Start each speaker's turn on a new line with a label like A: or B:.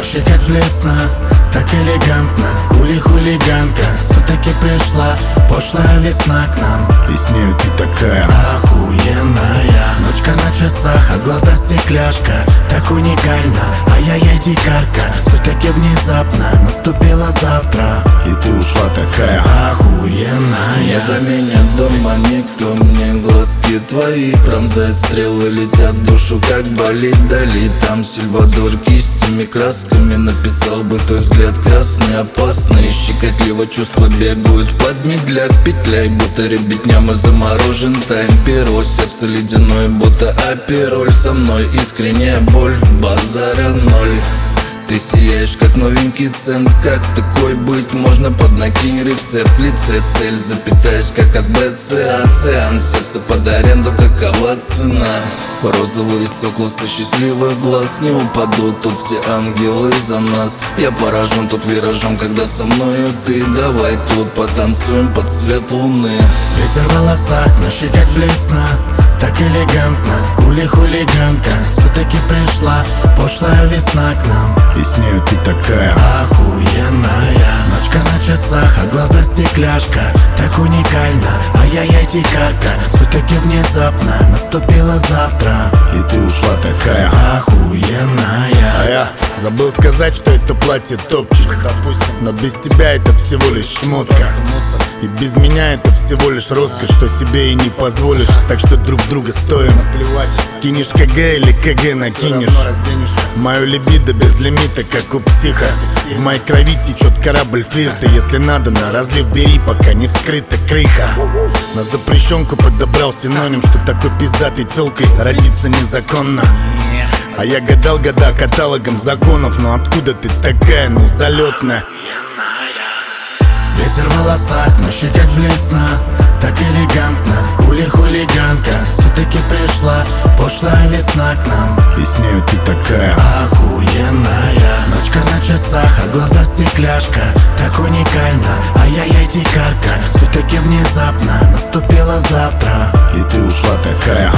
A: ночи как блесна, так элегантно. Хулиганка, все-таки пришла пошлая весна к нам. И с нею ты такая охуенная. Ночка на часах, а глаза стекляшка. Так уникально, ай-яй-яй, дикарка. Все-таки внезапно наступило завтра, и ты ушла такая охуенная.
B: Не заменят дома никто мне глазки твои. Пронзают стрелы, летят в душу, как болит Дали. Там Сальвадор кистями, красками написал бы твой взгляд красный, опасный. Щекотливо чувства бегают под медляк. Петляй, будто ребятня, мы заморожен тайм. Перо, сердце ледяное, будто апероль. Со мной искренняя боль, базара ноль. Ты сияешь, как новенький цент. Как такой быть можно? Поднакинь рецепт. В лице цель, запитаешь, как от БЦ. Океан, сердце под аренду, какова цена? Розовые стекла со счастливых глаз. Не упадут тут все ангелы за нас. Я поражен тут виражом, когда со мною ты. Давай тут потанцуем под свет луны.
A: Ветер в волосах, ночи как блесна, так элегантно. Хулиганка, все-таки пришла пошлая весна к нам. И с нею ты такая охуенная. Ночка на часах, а глаза стекляшка. Так уникально, ай-яй-яй, дикарка. Все-таки внезапно наступило завтра, и ты ушла такая охуенная.
C: А я забыл сказать, что это платье топчик, но без тебя это всего лишь шмотка. И без меня это всего лишь роскошь, что себе и не позволишь. Так что друг друга стоим. Скинешь КГ или КГ накинешь. Мою либидо без лимита, как у психа. В моей крови течет корабль флирта. Если надо, на разлив бери, пока не вскрыта крыха. На запрещенку подобрал синоним, что такой пиздатой тёлкой родиться незаконно. А я гадал года каталогом законов. Но откуда ты такая, ну залетная?
A: Ветер в волосах, ночи как блесна, так элегантно. Хулиганка, все-таки пришла пошлая весна к нам.
C: И с нею ты такая
A: охуенная. Ночка на часах, а глаза стекляшка. Так уникально, ай-яй-яй, дикарка. Все-таки внезапно наступило завтра,
C: и ты ушла такая